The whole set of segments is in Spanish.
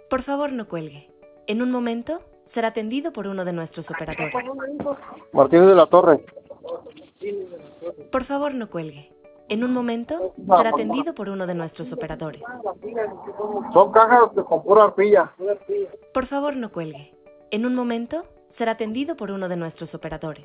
Por favor, no cuelgue. En un momento será atendido por uno de nuestros operadores. Martínez de la Torre. Por favor, no cuelgue. En un momento será atendido por uno de nuestros operadores. Son cajas con pura arpilla. Por favor, no cuelgue. En un momento será atendido por uno de nuestros operadores.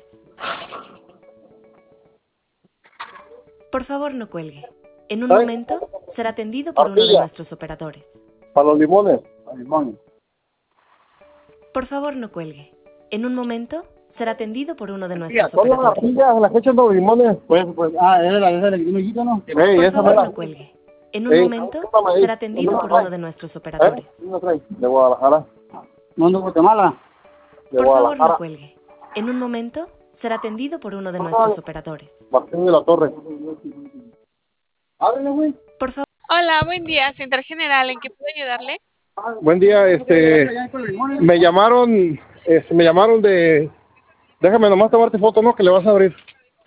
Por favor, no cuelgue. En un ¿Sabes? momento será atendido por uno de Arpilla. nuestros operadores. Para los limones. Limón. Por favor, no cuelgue. En un momento será atendido por uno de Mira, nuestros son las operadores. arpillas, las que echan los limones. Pues, esa de limillito, ¿no? Ey, Por esa favor, mera. no cuelgue. En un Ey, momento tómame ahí. será atendido ¿Dónde por la uno traes? de nuestros operadores. ¿Dónde la traes? De Guadalajara. ¿Dónde, Guatemala? De Por favor, no Guadalajara. cuelgue. En un momento será atendido por uno de nuestros operadores. Martínez de la Torre. Ábrele, güey. Por favor. Hola, buen día, Central General, ¿en qué puedo ayudarle? Buen día, me llamaron de, déjame nomás tomarte foto, ¿no? Que le vas a abrir.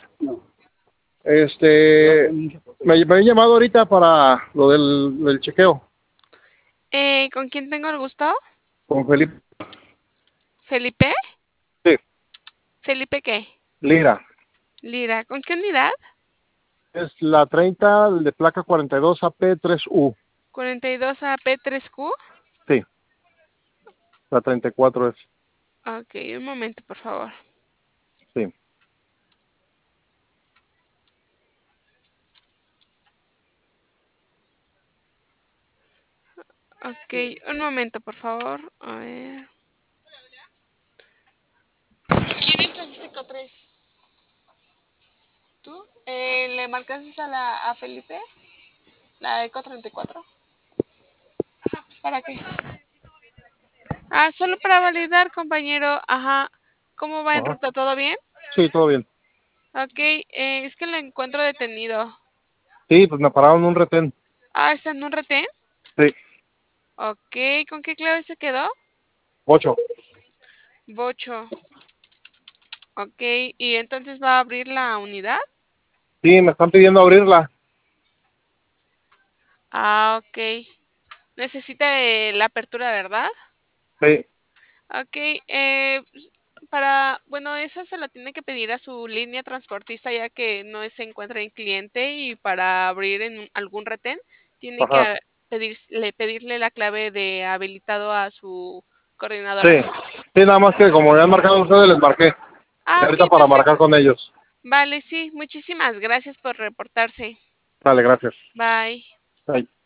Me han llamado ahorita para lo del chequeo, ¿Con quién tengo el gusto? con Felipe. ¿Felipe? Sí, ¿Felipe qué? Lira. Lira, ¿con qué unidad? Es la 30 de placa 42 AP3U. 42 AP3Q. Sí, la 34 es, Ok, un momento, por favor. sí. Ok, un momento, por favor. A ver. ¿Quién trajiste con 3? ¿Tú? ¿Le marcaste a Felipe? ¿La ECO 34? Ajá, ¿para qué? Ah, solo para validar, compañero. Ajá. ¿Cómo va en Ajá. ruta? ¿Todo bien? Sí, todo bien. Ok, es que lo encuentro detenido. Sí, pues me pararon un retén. Ah, ¿está en un retén? Sí, Ok, ¿con qué clave se quedó? 8. Bocho. Ok, ¿y entonces va a abrir la unidad? Sí, me están pidiendo abrirla. Ah, ok. Necesita la apertura, ¿verdad? Sí, Ok, bueno, eso se lo tiene que pedir a su línea transportista ya que no se encuentra en cliente y para abrir en algún retén tiene que ajá. pedirle la clave de habilitado a su Sí, coordinadora. sí, nada más que como ya han marcado ustedes, les marqué. Y Ah, ahorita ok, para marcar perfecto. con ellos. Vale, sí, muchísimas gracias por reportarse. Vale, gracias. Bye. Bye.